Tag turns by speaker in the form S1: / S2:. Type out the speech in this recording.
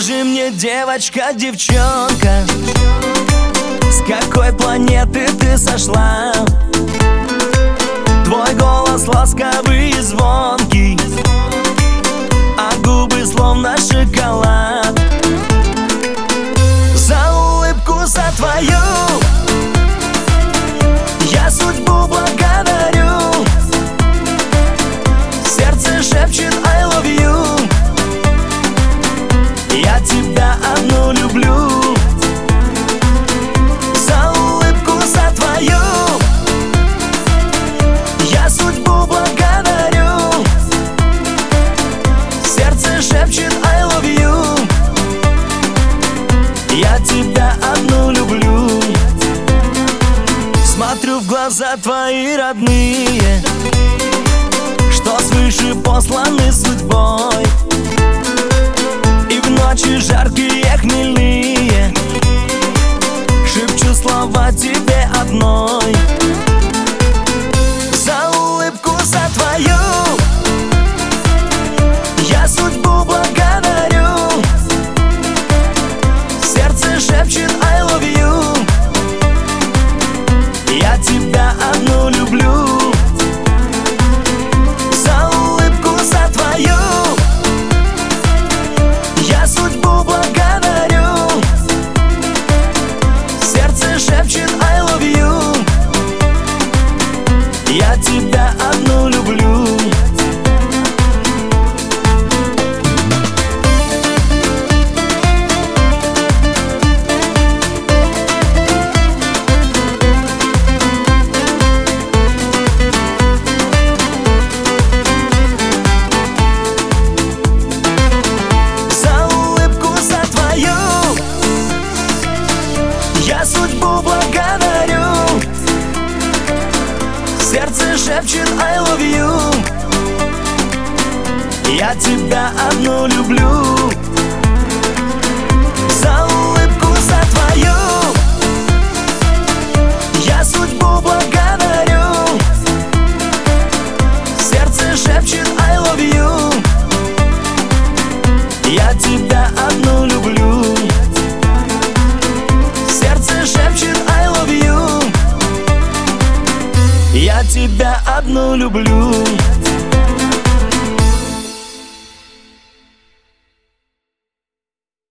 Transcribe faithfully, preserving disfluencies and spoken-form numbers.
S1: Скажи мне, девочка, девчонка, с какой планеты ты сошла? Твой голос ласковый и звонкий, а губы словно шоколад. За улыбку, за твою я судьбу благодарю. Сердце шепчет I love you. Я тебя одну люблю. За улыбку, за твою я судьбу благодарю. Сердце шепчет I love you. Я тебя одну люблю. Смотрю в глаза твои родные, что свыше посланы судьбой. И в ночи жаркие, хмельные шепчу слова тебе одной. За улыбку, за твою я судьбу благодарю. Сердце шепчет I love you. Я тебя одну люблю. За улыбку, за твою я судьбу благодарю. Сердце шепчет I love you. Я тебя одну люблю. Я судьбу благодарю. Сердце шепчет I love you. Я тебя одну люблю.